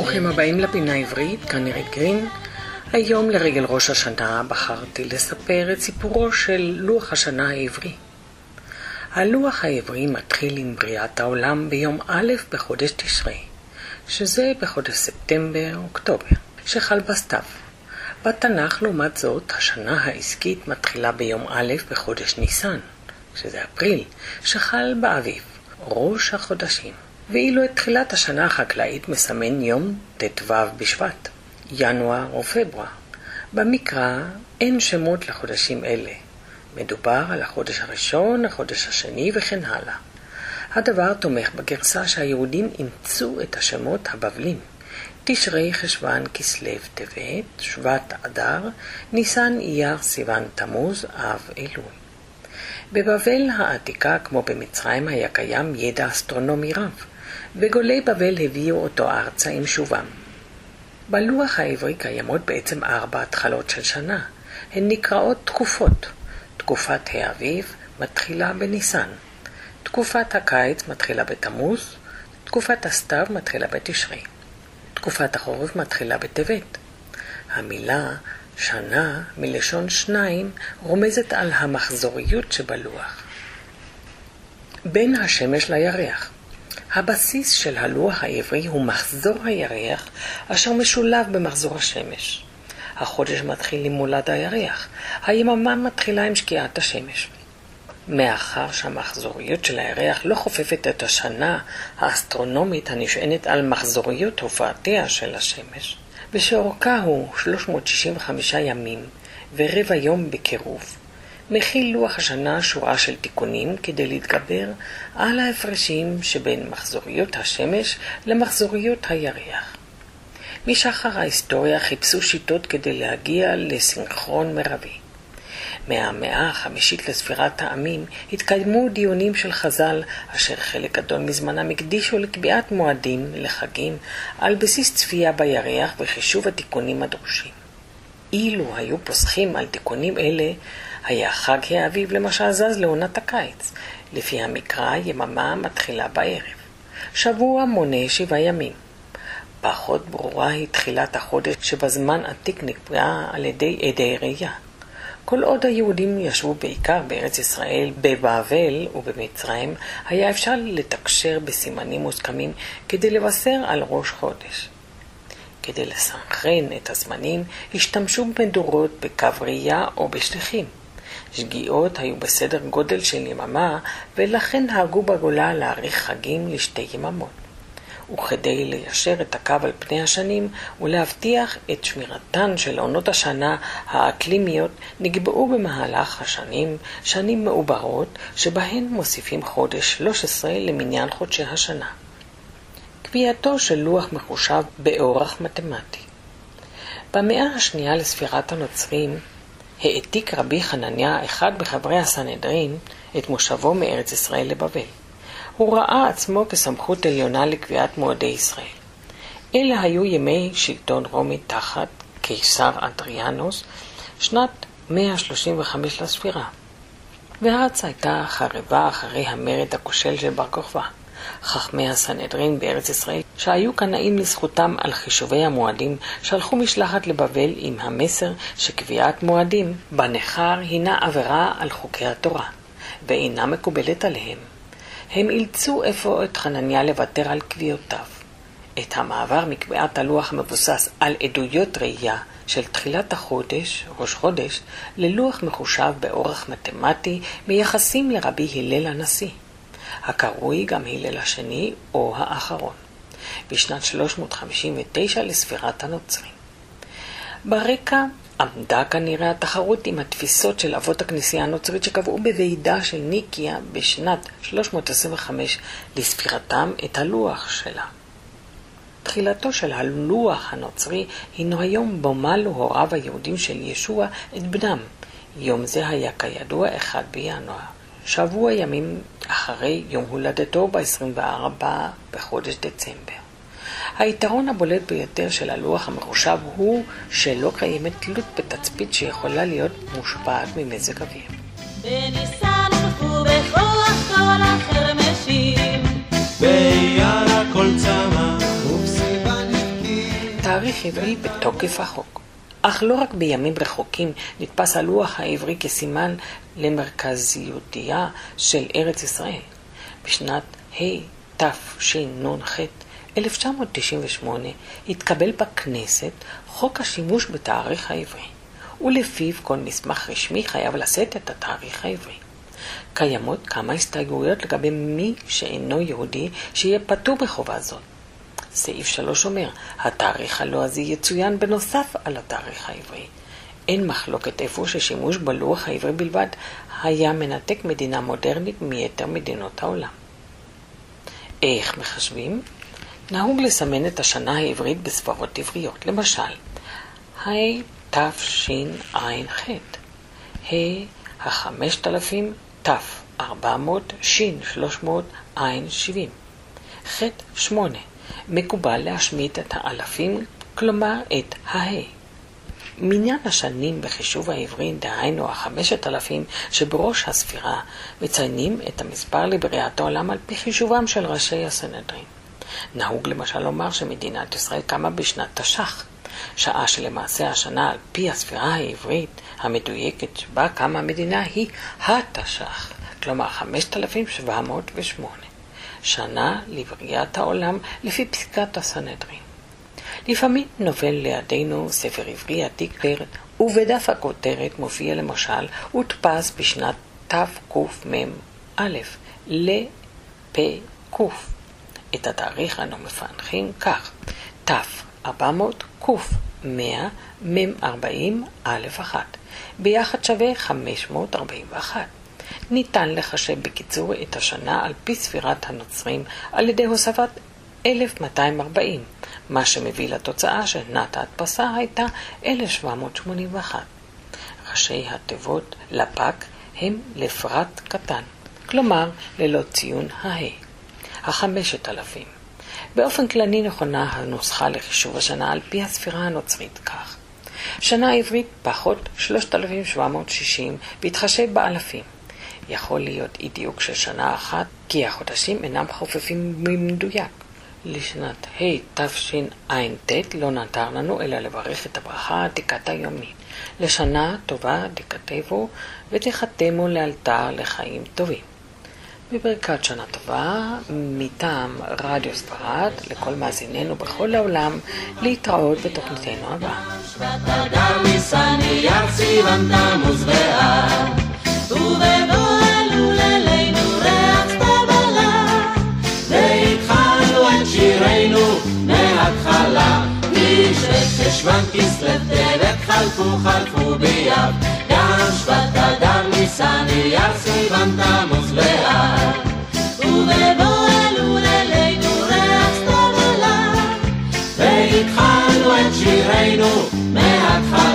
ברוכים הבאים לפינה העברית, כאן נירית גרין. היום לרגל ראש השנה בחרתי לספר את סיפורו של לוח השנה העברי. הלוח העברי מתחיל עם בריאת העולם ביום א' בחודש תשרי, שזה בחודש ספטמבר-אוקטובר, שחל בסתיו. בתנ"ך לעומת זאת, השנה העסקית מתחילה ביום א' בחודש ניסן, שזה אפריל, שחל באביב, ראש החודשים. ואילו את תחילת השנה החקלאית מסמן יום ט"ו בשבט, ינואר או פברואר. במקרא אין שמות לחודשים אלה. מדובר על החודש הראשון, החודש השני וכן הלאה. הדבר תומך בגרסה שהיהודים אימצו את השמות הבבלים. תשרי, חשוון, כסלו, טבת, שבט, אדר, ניסן, אייר, סיוון, תמוז, אב, אלול. בבבל העתיקה, כמו במצרים, היה קיים ידע אסטרונומי רב, וגולי בבל הביאו אותו ארצה עם שובם. בלוח העברי קיימות בעצם 4 התחלות של שנה. הן נקראות תקופות. תקופת האביב מתחילה בניסן. תקופת הקיץ מתחילה בתמוז. תקופת הסתיו מתחילה בתשרי. תקופת החורף מתחילה בטבת. המילה שנה מלשון שניים רומזת על המחזוריות שבלוח. בין השמש לירח. הבסיס של הלוח העברי הוא מחזור הירח אשר משולב במחזור השמש. החודש מתחיל עם מולד הירח, היממה מתחילה עם שקיעת השמש. מאחר שהמחזוריות של הירח לא חופפת את השנה האסטרונומית הנשענת על מחזוריות הופעתיה של השמש, ושאורכה הוא 365 ימים ורבע יום בקירוב, מכיל לוח השנה שורה של תיקונים כדי להתגבר על ההפרשים שבין מחזוריות השמש למחזוריות הירח. משחר ההיסטוריה חיפשו שיטות כדי להגיע לסינכרון מרבי. מהמאה החמישית לספירת העמים התקדמו דיונים של חז"ל אשר חלק גדול מזמנם הקדישו לקביעת מועדים לחגים על בסיס צפייה בירח וחישוב התיקונים הדרושים. אילו היו פוסחים על תיקונים אלה, היה חג האביב למשל זז לעונת הקיץ. לפי המקרא, יממה מתחילה בערב. שבוע מונה 7 ימים. פחות ברורה היא תחילת החודש שבזמן עתיק נקבעה על ידי עדי ראייה. כל עוד היהודים ישבו בעיקר בארץ ישראל, בבבל ובמצרים, היה אפשר לתקשר בסימנים מוסכמים כדי לבשר על ראש חודש. כדי לסנכרן את הזמנים, השתמשו במדורות בקו ראייה או בשליחים. שגיאות היו בסדר גודל של יממה, ולכן נהגו בגולה להאריך חגים לשתי יממות. וכדי ליישר את הקו על פני השנים ולהבטיח את שמירתן של עונות השנה האקלימיות, נקבעו במהלך השנים שנים מעוברות, שבהן מוסיפים חודש 13 למניין חודשי השנה. קביעתו של לוח מחושב באורח מתמטי. במאה השנייה לספירת הנוצרים, העתיק רבי חנניה, אחד בחברי הסנהדרין, את מושבו מארץ ישראל לבבל. הוא ראה עצמו כסמכות עליונה לקביעת מועדי ישראל. אלה היו ימי שלטון רומי תחת קיסר אדריאנוס, שנת 135 לספירה. והארץ הייתה חרבה אחרי המרד הכושל של בר כוכבא. חכמי הסנהדרין בארץ ישראל, שהיו קנאים לזכותם על חישובי המועדים, שלחו משלחת לבבל עם המסר שקביעת מועדים בנחר הינה עבירה על חוקי התורה, ואינה מקובלת עליהם. הם אילצו אפוא את חנניה לוותר על קביעותיו. את המעבר מקביעת הלוח מבוסס על עדויות ראייה של תחילת החודש, ראש חודש, ללוח מחושב באורח מתמטי מייחסים לרבי הלל הנשיא, הקרוי גם הלל השני או האחרון, בשנת 359 לספירת הנוצרים. ברקע עמדה כנראה התחרות עם התפיסות של אבות הכנסייה הנוצרית שקבעו בוועידה של ניקיה בשנת 325 לספירתם את הלוח שלה. תחילתו של הלוח הנוצרי הינו היום בו מלו הוריו היהודים של ישוע את בנם. יום זה היה כידוע 1 בינואר. שבוע ימים אחרי יום הולדתו ב-24 בחודש דצמבר. היתרון הבולט ביותר של הלוח המחושב הוא שלא קיימת תלות בתצפית שיכולה להיות מושפעת ממזג אוויר. בניסן הולכו בכוח כל החרמשים, ביער הכל צמא, ובסיוון הבקיע תאריך עברי בתוקף החוק. אך לא רק בימים רחוקים נתפס הלוח העברי כסימן למרכזיותיה של ארץ ישראל. בשנת תשנ"ח 1998 התקבל בכנסת חוק השימוש בתאריך העברי, ולפיו כל מסמך רשמי חייב לשאת את התאריך העברי. קיימות כמה הסתייגויות לגבי מי שאינו יהודי שיהיה פטור בחובה זאת. סעיף 3 אומר, התאריך הלועזי יצוין בנוסף על התאריך העברי. אין מחלוקת איפה ששימוש בלוח העברי בלבד היה מנתק מדינה מודרנית מיתר מדינות העולם. איך מחשבים? נהוג לסמן את השנה העברית בספרות עבריות. למשל, תשע"ח, ה-5000, ת400, ש300, ע70. ח8. מקובל להשמיט את האלפים, כלומר את מניין השנים בחישוב העברי, דהיינו 5000 שבראש הספירה, מציינים את המספר לבריאת העולם על פי חישובם של ראשי הסנהדרין. נהוג למשל לומר שמדינת ישראל קמה בשנת תש"ח, שעה שלמעשה השנה על פי הספירה העברית המדויקת שבה קמה המדינה היא התש"ח, כלומר 5708, שנה לבריאת העולם לפי פסיקת הסנהדרין. לפעמים נופל לידינו ספר עברי עתיק ובדף הכותרת מופיע למשל הודפס בשנת תקמ"א לפ"ק. את התאריך אנו מפענחים כך: ת400 ק100 מ40א1 ביחד שווה 541. ניתן לחשב בקיצור את השנה על פי ספירת הנוצרים על ידי הוספת 1240, מה שמביא לתוצאה ששנת ההדפסה הייתה 1781. ראשי התיבות לפ"ק הם לפרט קטן, כלומר ללא ציון ה-5000. באופן כללי נכונה הנוסחה לחישוב השנה על פי הספירה הנוצרית כך: שנה עברית פחות 3760 בהתחשב באלפים. יכול להיות אי דיוק של שנה אחת, כי החודשים אינם חופפים במדויק. לשנת תשע"ט לא נותר לנו אלא לברך את הברכה העתיקת היומית. לשנה טובה דכתבו ותחתמו לאלתר לחיים טובים. בברכת שנה טובה מטעם רדיו ספרד לכל מאזיננו בכל העולם, להתראות בתוכניתנו הבאה. ובבואנו לילינו ריח סתיו עלה, והתחלנו את שירנו מההתחלה. משבט חשוון כסלו טבת חלפו ביער, גם שבט אדר ניסן אייר סיוון תמוז באב. ובבואנו לילינו ריח סתיו עלה, והתחלנו את שירנו מההתחלה.